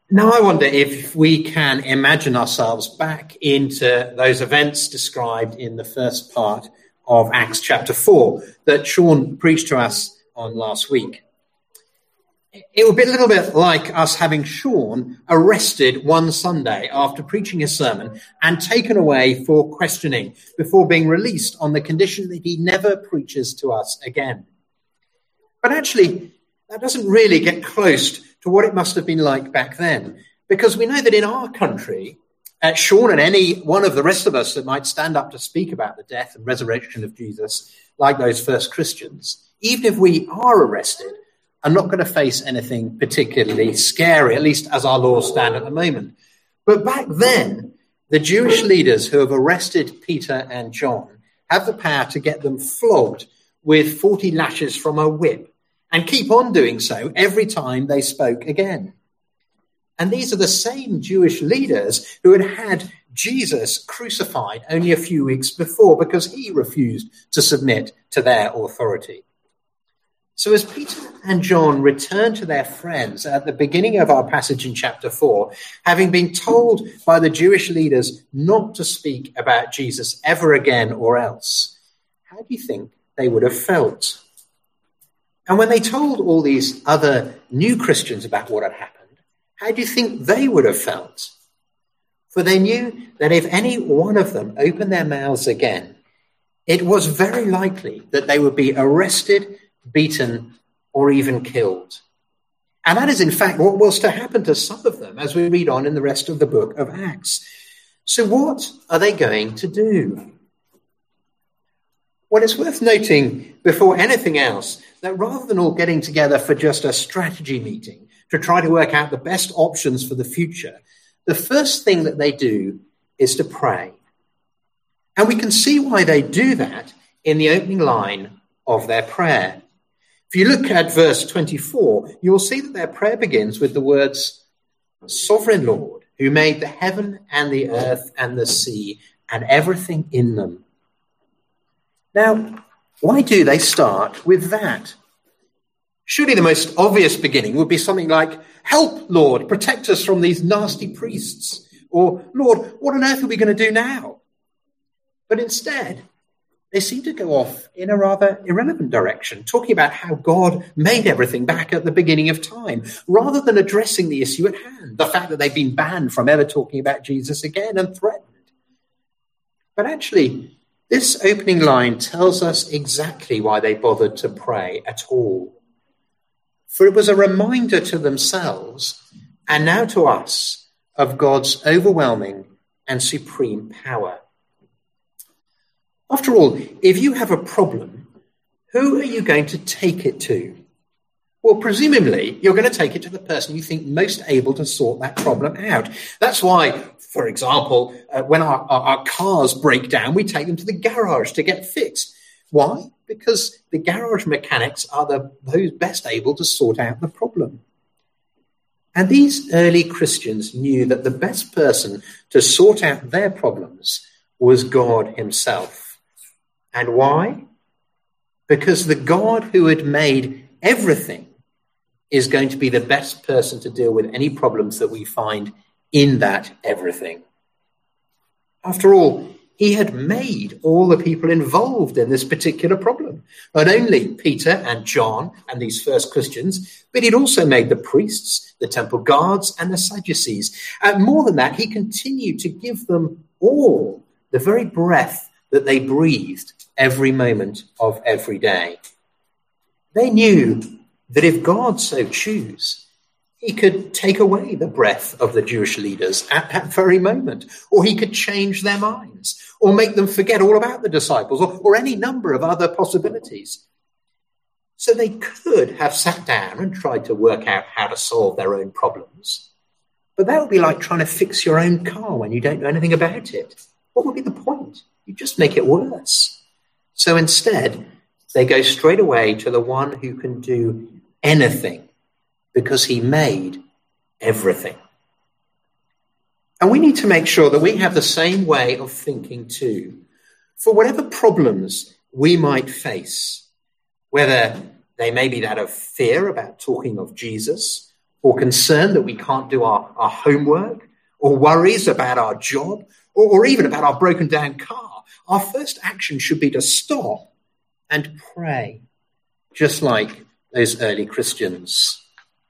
Now, I wonder if we can imagine ourselves back into those events described in the first part of Acts chapter 4 that Sean preached to us on last week. It would be a little bit like us having Sean arrested one Sunday after preaching his sermon and taken away for questioning before being released on the condition that he never preaches to us again. But actually, that doesn't really get close to what it must have been like back then, because we know that in our country, Sean and any one of the rest of us that might stand up to speak about the death and resurrection of Jesus, like those first Christians, even if we are arrested, are not going to face anything particularly scary, at least as our laws stand at the moment. But back then, the Jewish leaders who have arrested Peter and John have the power to get them flogged with 40 lashes from a whip, and keep on doing so every time they spoke again. And these are the same Jewish leaders who had had Jesus crucified only a few weeks before because he refused to submit to their authority. So as Peter and John return to their friends at the beginning of our passage in chapter 4, having been told by the Jewish leaders not to speak about Jesus ever again or else, how do you think they would have felt? And when they told all these other new Christians about what had happened, how do you think they would have felt? For they knew that if any one of them opened their mouths again, it was very likely that they would be arrested, beaten, or even killed. And that is, in fact, what was to happen to some of them as we read on in the rest of the book of Acts. So what are they going to do? Well, it's worth noting before anything else that rather than all getting together for just a strategy meeting to try to work out the best options for the future, the first thing that they do is to pray. And we can see why they do that in the opening line of their prayer. If you look at verse 24, you will see that their prayer begins with the words, "Sovereign Lord, who made the heaven and the earth and the sea and everything in them." Now, why do they start with that? Surely the most obvious beginning would be something like, "Help, Lord, protect us from these nasty priests." Or, "Lord, what on earth are we going to do now?" But instead, they seem to go off in a rather irrelevant direction, talking about how God made everything back at the beginning of time, rather than addressing the issue at hand, the fact that they've been banned from ever talking about Jesus again and threatened. But actually, this opening line tells us exactly why they bothered to pray at all. For it was a reminder to themselves, and now to us, of God's overwhelming and supreme power. After all, if you have a problem, who are you going to take it to? Well, presumably, you're going to take it to the person you think most able to sort that problem out. That's why, for example, when our cars break down, we take them to the garage to get fixed. Why? Because the garage mechanics are those best able to sort out the problem. And these early Christians knew that the best person to sort out their problems was God himself. And why? Because the God who had made everything is going to be the best person to deal with any problems that we find in that everything. After all, he had made all the people involved in this particular problem. Not only Peter and John and these first Christians, but he'd also made the priests, the temple guards, and the Sadducees. And more than that, he continued to give them all the very breath that they breathed every moment of every day. They knew that if God so choose, he could take away the breath of the Jewish leaders at that very moment, or he could change their minds, or make them forget all about the disciples, or any number of other possibilities. So they could have sat down and tried to work out how to solve their own problems. But that would be like trying to fix your own car when you don't know anything about it. What would be the point? You just make it worse. So instead, they go straight away to the one who can do anything, because he made everything. And we need to make sure that we have the same way of thinking too. For whatever problems we might face, whether they may be that of fear about talking of Jesus, or concern that we can't do our homework, or worries about our job, or even about our broken down car, our first action should be to stop and pray, just like those early Christians.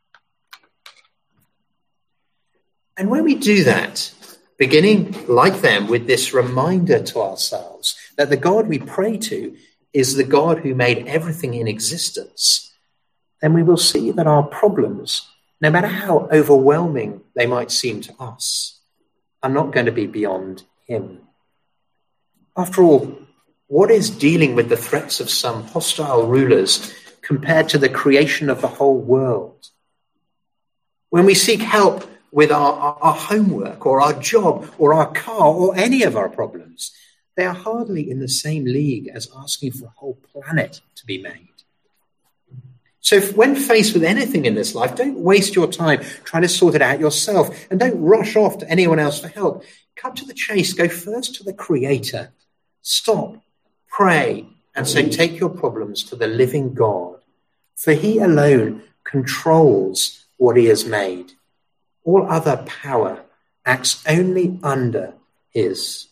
And when we do that, beginning like them with this reminder to ourselves that the God we pray to is the God who made everything in existence, then we will see that our problems, no matter how overwhelming they might seem to us, are not going to be beyond him. After all, what is dealing with the threats of some hostile rulers compared to the creation of the whole world? When we seek help with our homework or our job or our car or any of our problems, they are hardly in the same league as asking for a whole planet to be made. So when faced with anything in this life, don't waste your time trying to sort it out yourself, and don't rush off to anyone else for help. Cut to the chase. Go first to the Creator. Stop, pray, and so take your problems to the living God, for he alone controls what he has made. All other power acts only under his.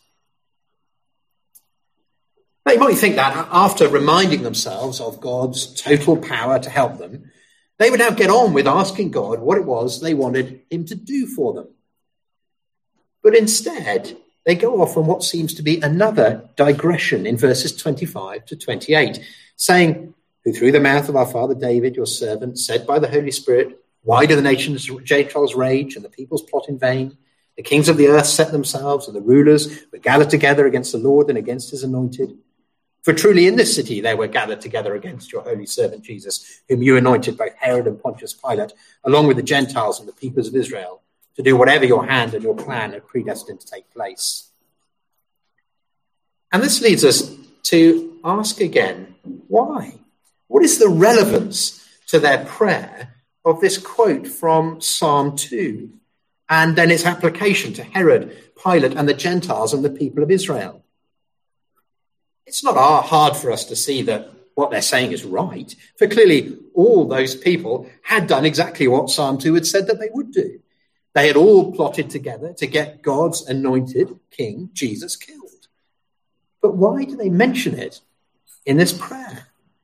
Now, you might think that after reminding themselves of God's total power to help them, they would now get on with asking God what it was they wanted him to do for them. But instead, they go off on what seems to be another digression in verses 25 to 28, saying, "Who through the mouth of our father David, your servant, said by the Holy Spirit, why do the nations Gentiles rage and the peoples plot in vain? The kings of the earth set themselves, and the rulers were gathered together against the Lord and against his anointed. For truly in this city they were gathered together against your holy servant Jesus, whom you anointed, both Herod and Pontius Pilate, along with the Gentiles and the peoples of Israel, to do whatever your hand and your plan had predestined to take place." And this leads us to ask again, why? What is the relevance to their prayer of this quote from Psalm 2, and then its application to Herod, Pilate, and the Gentiles and the people of Israel? It's not hard for us to see that what they're saying is right, for clearly all those people had done exactly what Psalm 2 had said that they would do. They had all plotted together to get God's anointed king, Jesus, killed. But why do they mention it in this prayer?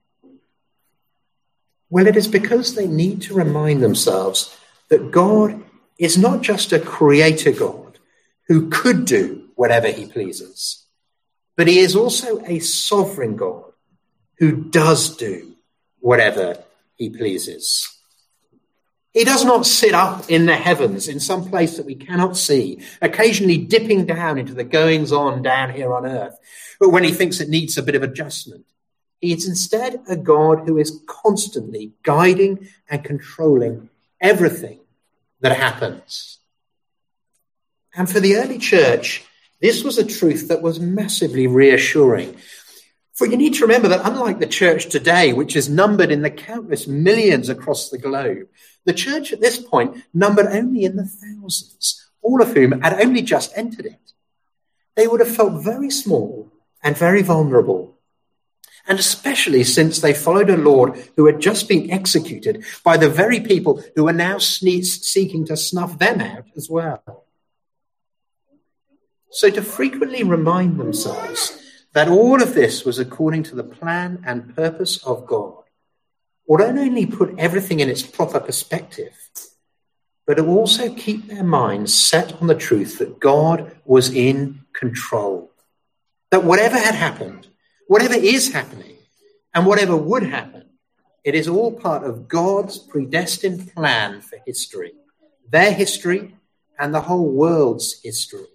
Well, it is because they need to remind themselves that God is not just a creator God who could do whatever he pleases, but he is also a sovereign God who does do whatever he pleases. He does not sit up in the heavens in some place that we cannot see, occasionally dipping down into the goings-on down here on earth, but when he thinks it needs a bit of adjustment. He is instead a God who is constantly guiding and controlling everything that happens. And for the early church, this was a truth that was massively reassuring. For you need to remember that unlike the church today, which is numbered in the countless millions across the globe, the church at this point numbered only in the thousands, all of whom had only just entered it. They would have felt very small and very vulnerable, and especially since they followed a Lord who had just been executed by the very people who were now seeking to snuff them out as well. So to frequently remind themselves that all of this was according to the plan and purpose of God would not only put everything in its proper perspective, but it also keep their minds set on the truth that God was in control. That whatever had happened, whatever is happening, and whatever would happen, it is all part of God's predestined plan for history, their history and the whole world's history.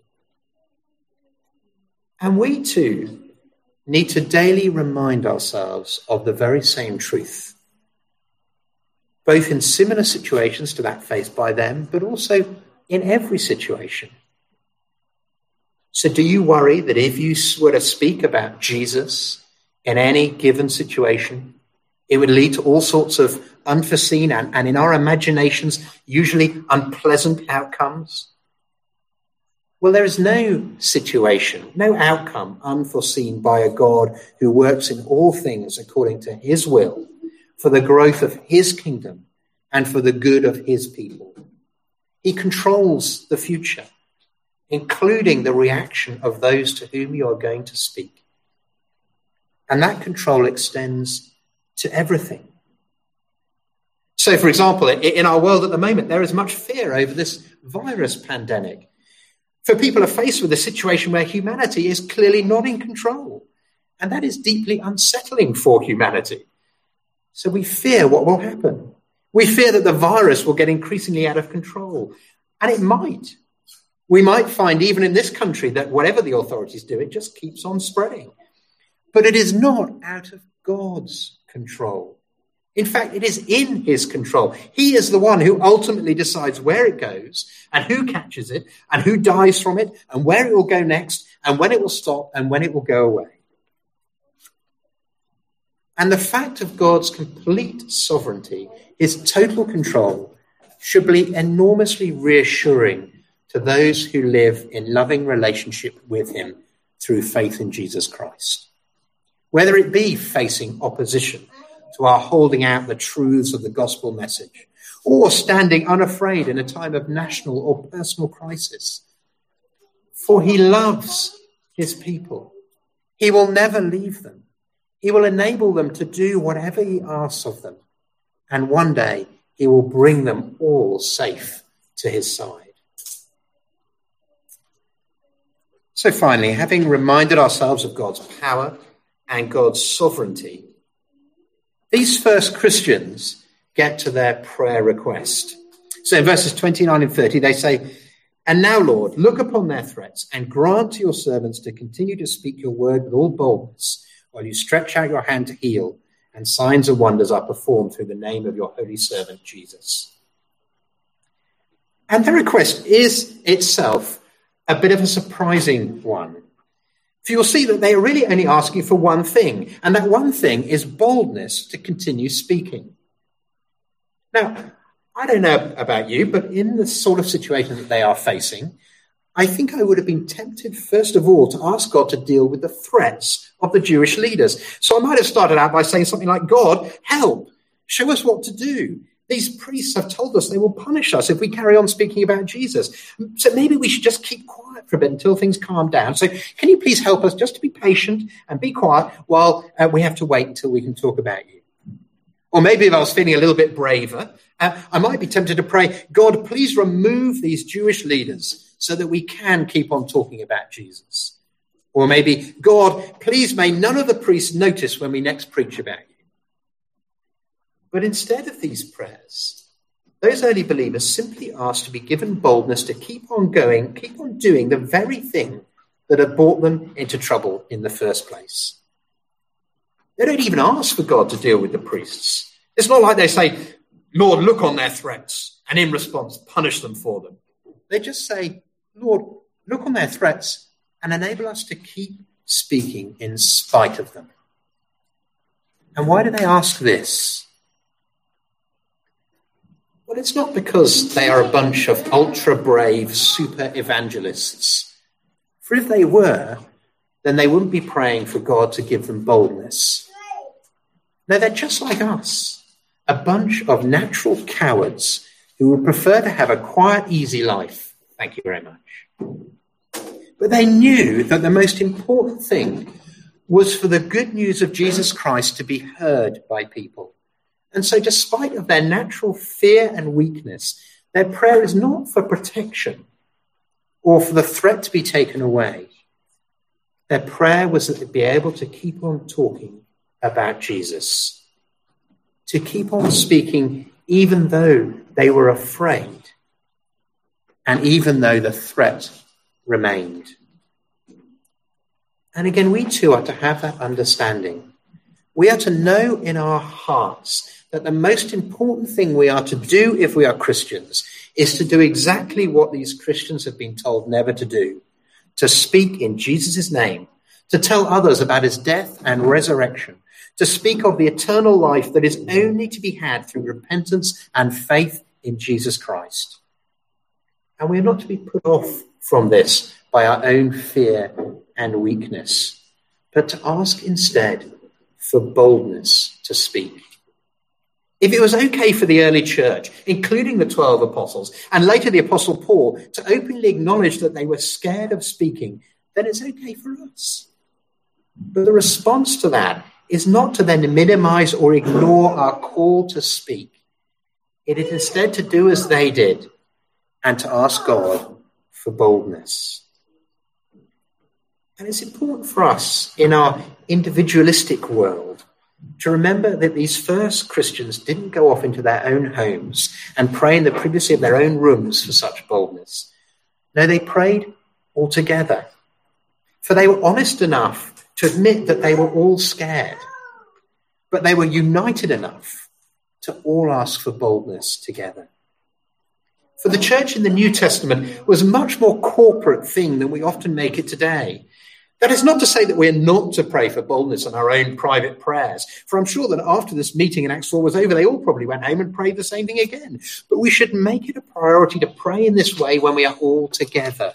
And we too need to daily remind ourselves of the very same truth, both in similar situations to that faced by them, but also in every situation. So do you worry that if you were to speak about Jesus in any given situation, it would lead to all sorts of unforeseen and in our imaginations, usually unpleasant outcomes? Well, there is no situation, no outcome unforeseen by a God who works in all things according to his will for the growth of his kingdom and for the good of his people. He controls the future, including the reaction of those to whom you are going to speak. And that control extends to everything. So, for example, in our world at the moment, there is much fear over this virus pandemic. For people are faced with a situation where humanity is clearly not in control. And that is deeply unsettling for humanity. So we fear what will happen. We fear that the virus will get increasingly out of control. And it might. We might find even in this country that whatever the authorities do, it just keeps on spreading. But it is not out of God's control. In fact, it is in his control. He is the one who ultimately decides where it goes and who catches it and who dies from it and where it will go next and when it will stop and when it will go away. And the fact of God's complete sovereignty, his total control, should be enormously reassuring to those who live in loving relationship with him through faith in Jesus Christ. Whether it be facing opposition to our holding out the truths of the gospel message, or standing unafraid in a time of national or personal crisis. For he loves his people. He will never leave them. He will enable them to do whatever he asks of them. And one day he will bring them all safe to his side. So finally, having reminded ourselves of God's power and God's sovereignty, these first Christians get to their prayer request. So in verses 29 and 30, they say, "And now, Lord, look upon their threats and grant to your servants to continue to speak your word with all boldness while you stretch out your hand to heal, and signs and wonders are performed through the name of your holy servant, Jesus." And the request is itself a bit of a surprising one. For you'll see that they are really only asking for one thing, and that one thing is boldness to continue speaking. Now, I don't know about you, but in the sort of situation that they are facing, I think I would have been tempted, first of all, to ask God to deal with the threats of the Jewish leaders. So I might have started out by saying something like, "God, help, show us what to do. These priests have told us they will punish us if we carry on speaking about Jesus. So maybe we should just keep quiet for a bit until things calm down. So can you please help us just to be patient and be quiet while we have to wait until we can talk about you?" Or maybe if I was feeling a little bit braver, I might be tempted to pray, "God, please remove these Jewish leaders so that we can keep on talking about Jesus." Or maybe, "God, please may none of the priests notice when we next preach about you." But instead of these prayers, those early believers simply asked to be given boldness to keep on going, keep on doing the very thing that had brought them into trouble in the first place. They don't even ask for God to deal with the priests. It's not like they say, "Lord, look on their threats," and in response, punish them for them. They just say, "Lord, look on their threats and enable us to keep speaking in spite of them." And why do they ask this? Well, it's not because they are a bunch of ultra-brave super evangelists. For if they were, then they wouldn't be praying for God to give them boldness. No, they're just like us, a bunch of natural cowards who would prefer to have a quiet, easy life. Thank you very much. But they knew that the most important thing was for the good news of Jesus Christ to be heard by people. And so despite of their natural fear and weakness, their prayer is not for protection or for the threat to be taken away. Their prayer was that they'd be able to keep on talking about Jesus, to keep on speaking even though they were afraid and even though the threat remained. And again, we too are to have that understanding. We are to know in our hearts that the most important thing we are to do if we are Christians is to do exactly what these Christians have been told never to do, to speak in Jesus' name, to tell others about his death and resurrection, to speak of the eternal life that is only to be had through repentance and faith in Jesus Christ. And we are not to be put off from this by our own fear and weakness, but to ask instead for boldness to speak. If it was okay for the early church, including the 12 apostles, and later the apostle Paul, to openly acknowledge that they were scared of speaking, then it's okay for us. But the response to that is not to then minimize or ignore our call to speak. It is instead to do as they did and to ask God for boldness. And it's important for us in our individualistic world to remember that these first Christians didn't go off into their own homes and pray in the privacy of their own rooms for such boldness. No, they prayed all together. For they were honest enough to admit that they were all scared, but they were united enough to all ask for boldness together. For the church in the New Testament was a much more corporate thing than we often make it today. That is not to say that we're not to pray for boldness in our own private prayers, for I'm sure that after this meeting in Acts 4 was over, they all probably went home and prayed the same thing again. But we should make it a priority to pray in this way when we are all together.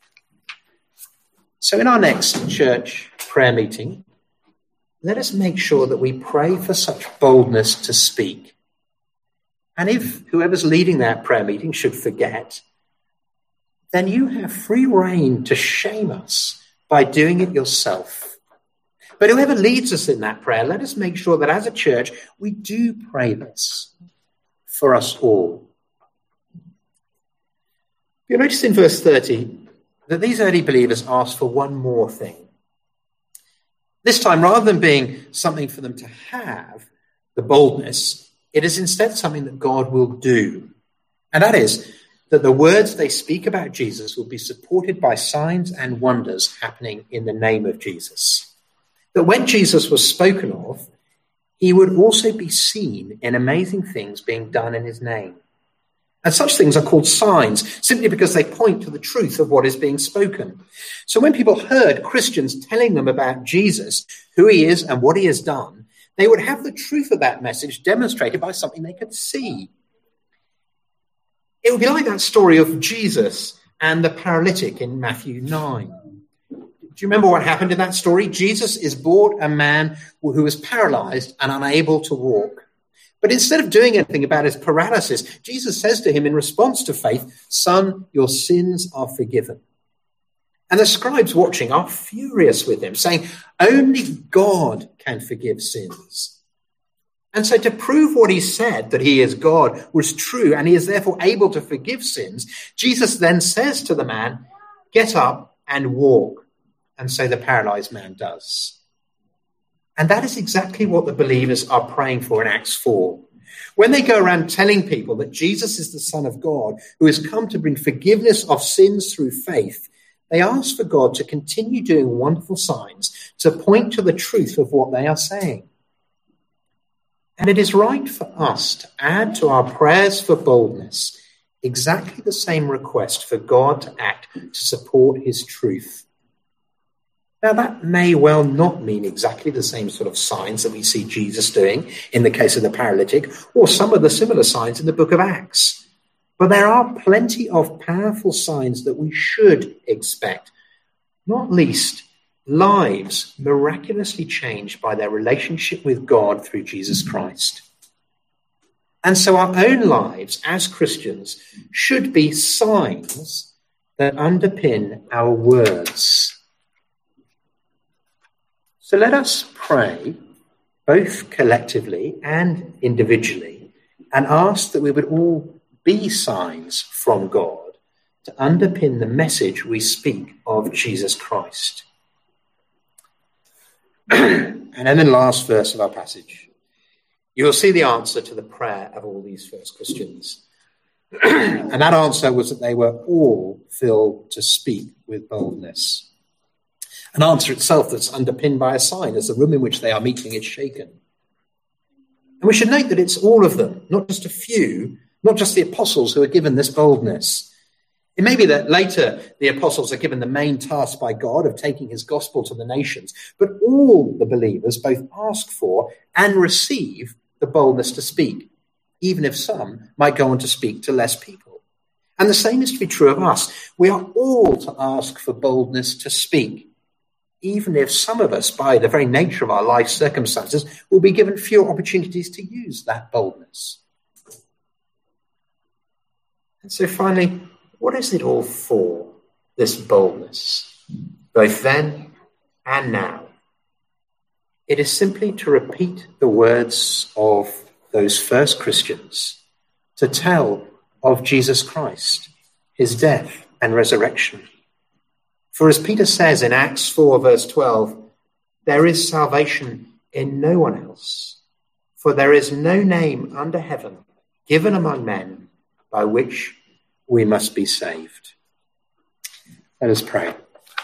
So in our next church prayer meeting, let us make sure that we pray for such boldness to speak. And if whoever's leading that prayer meeting should forget, then you have free rein to shame us by doing it yourself. But whoever leads us in that prayer, let us make sure that as a church, we do pray this for us all. You'll notice in verse 30 that these early believers asked for one more thing. This time, rather than being something for them to have, the boldness, it is instead something that God will do. And that is that the words they speak about Jesus will be supported by signs and wonders happening in the name of Jesus. That when Jesus was spoken of, he would also be seen in amazing things being done in his name. And such things are called signs, simply because they point to the truth of what is being spoken. So when people heard Christians telling them about Jesus, who he is and what he has done, they would have the truth of that message demonstrated by something they could see. It would be like that story of Jesus and the paralytic in Matthew 9. Do you remember what happened in that story? Jesus is brought a man who was paralyzed and unable to walk. But instead of doing anything about his paralysis, Jesus says to him in response to faith, "Son, your sins are forgiven." And the scribes watching are furious with him, saying, "Only God can forgive sins." And so to prove what he said, that he is God, was true, and he is therefore able to forgive sins, Jesus then says to the man, "Get up and walk." And so the paralyzed man does. And that is exactly what the believers are praying for in Acts 4. When they go around telling people that Jesus is the Son of God, who has come to bring forgiveness of sins through faith, they ask for God to continue doing wonderful signs to point to the truth of what they are saying. And it is right for us to add to our prayers for boldness exactly the same request for God to act to support his truth. Now, that may well not mean exactly the same sort of signs that we see Jesus doing in the case of the paralytic, or some of the similar signs in the book of Acts. But there are plenty of powerful signs that we should expect, not least lives miraculously changed by their relationship with God through Jesus Christ. And so our own lives as Christians should be signs that underpin our words. So let us pray, both collectively and individually, and ask that we would all be signs from God to underpin the message we speak of Jesus Christ. And then in the last verse of our passage, you will see the answer to the prayer of all these first Christians. And that answer was that they were all filled to speak with boldness. An answer itself that's underpinned by a sign as the room in which they are meeting is shaken. And we should note that it's all of them, not just a few, not just the apostles who are given this boldness. It may be that later the apostles are given the main task by God of taking his gospel to the nations, but all the believers both ask for and receive the boldness to speak, even if some might go on to speak to less people. And the same is to be true of us. We are all to ask for boldness to speak, even if some of us, by the very nature of our life circumstances, will be given fewer opportunities to use that boldness. And so finally, what is it all for, this boldness, both then and now? It is simply to repeat the words of those first Christians, to tell of Jesus Christ, his death and resurrection. For as Peter says in Acts 4, verse 12, there is salvation in no one else, for there is no name under heaven given among men by which we must be saved. Let us pray.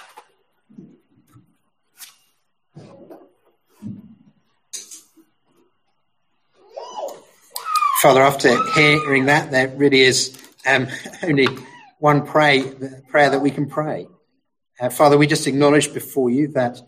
Father, after hearing that, there really is only one prayer that we can pray. Father, we just acknowledge before you that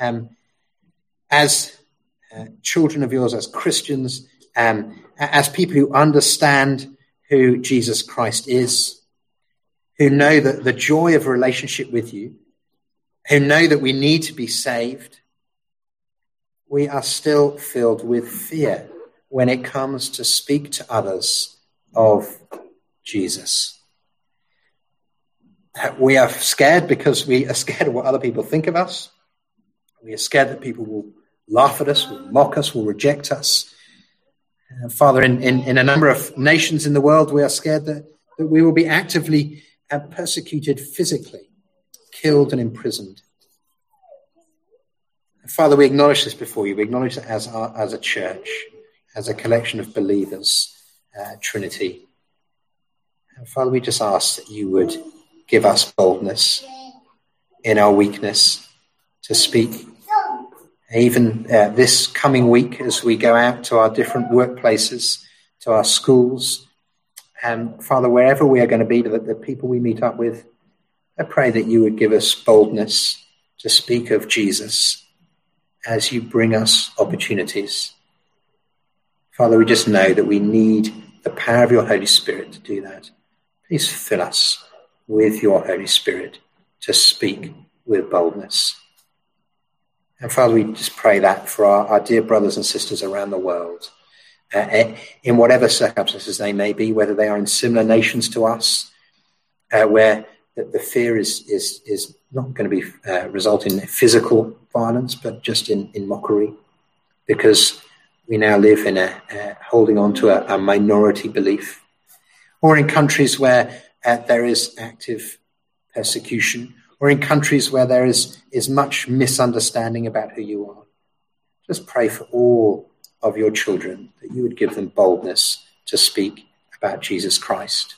as children of yours, as Christians, as people who understand who Jesus Christ is, who know that the joy of a relationship with you, who know that we need to be saved, we are still filled with fear when it comes to speak to others of Jesus. We are scared because we are scared of what other people think of us. We are scared that people will laugh at us, will mock us, will reject us. Father, in a number of nations in the world, we are scared that we will be actively persecuted physically, killed and imprisoned. Father, we acknowledge this before you. We acknowledge that as a church, as a collection of believers, Trinity. And Father, we just ask that you would give us boldness in our weakness to speak. Even this coming week, as we go out to our different workplaces, to our schools, and Father, wherever we are going to be, to the people we meet up with, I pray that you would give us boldness to speak of Jesus as you bring us opportunities. Father, we just know that we need the power of your Holy Spirit to do that. Please fill us with your Holy Spirit to speak with boldness. And Father, we just pray that for our dear brothers and sisters around the world, in whatever circumstances they may be, whether they are in similar nations to us, where the fear is not going to be result in physical violence, but just in mockery, because we now live in holding on to a minority belief, or in countries where there is active persecution, or in countries where there is much misunderstanding about who you are. Just pray for all of your children that you would give them boldness to speak about Jesus Christ.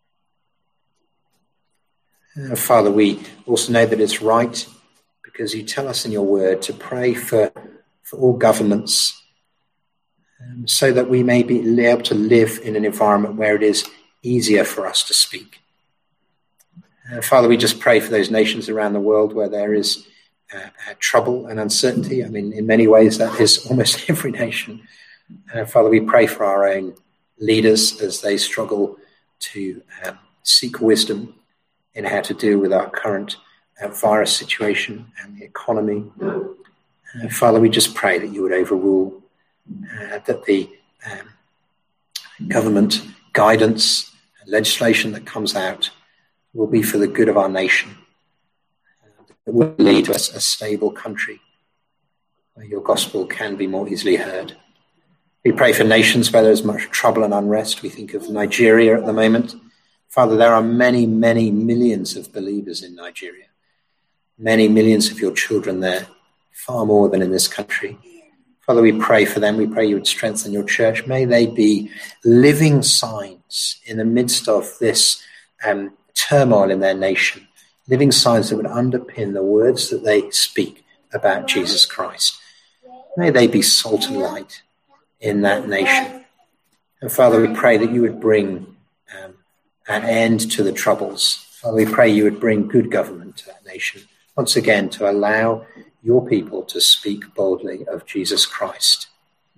Father, we also know that it's right, because you tell us in your word to pray for all governments, so that we may be able to live in an environment where it is easier for us to speak. Father, we just pray for those nations around the world where there is trouble and uncertainty. I mean, in many ways, that is almost every nation. Father, we pray for our own leaders as they struggle to seek wisdom in how to deal with our current virus situation and the economy. Father, we just pray that you would overrule, that the government guidance and legislation that comes out will be for the good of our nation. It will lead to a stable country where your gospel can be more easily heard. We pray for nations where there is much trouble and unrest. We think of Nigeria at the moment. Father, there are many, many millions of believers in Nigeria. Many millions of your children there, far more than in this country. Father, we pray for them. We pray you would strengthen your church. May they be living signs in the midst of this turmoil in their nation, living signs that would underpin the words that they speak about Jesus Christ. May they be salt and light in that nation. And Father, we pray that you would bring an end to the troubles. Father, we pray you would bring good government to that nation, once again to allow your people to speak boldly of Jesus Christ.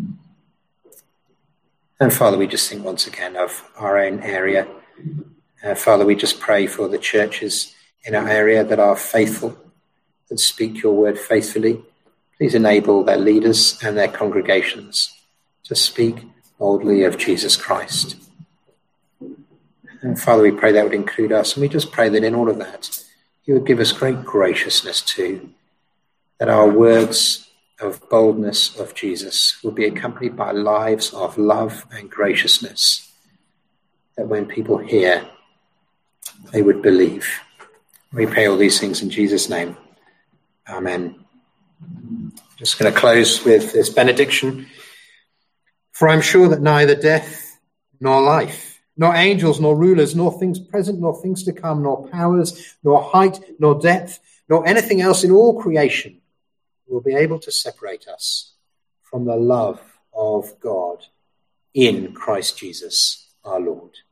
And Father, we just think once again of our own area. Father, we just pray for the churches in our area that are faithful, that speak your word faithfully. Please enable their leaders and their congregations to speak boldly of Jesus Christ. And Father, we pray that would include us. And we just pray that in all of that, you would give us great graciousness too, that our words of boldness of Jesus will be accompanied by lives of love and graciousness, that when people hear, they would believe. We pray all these things in Jesus' name. Amen. Just going to close with this benediction. For I'm sure that neither death nor life, nor angels, nor rulers, nor things present, nor things to come, nor powers, nor height, nor depth, nor anything else in all creation will be able to separate us from the love of God in Christ Jesus our Lord.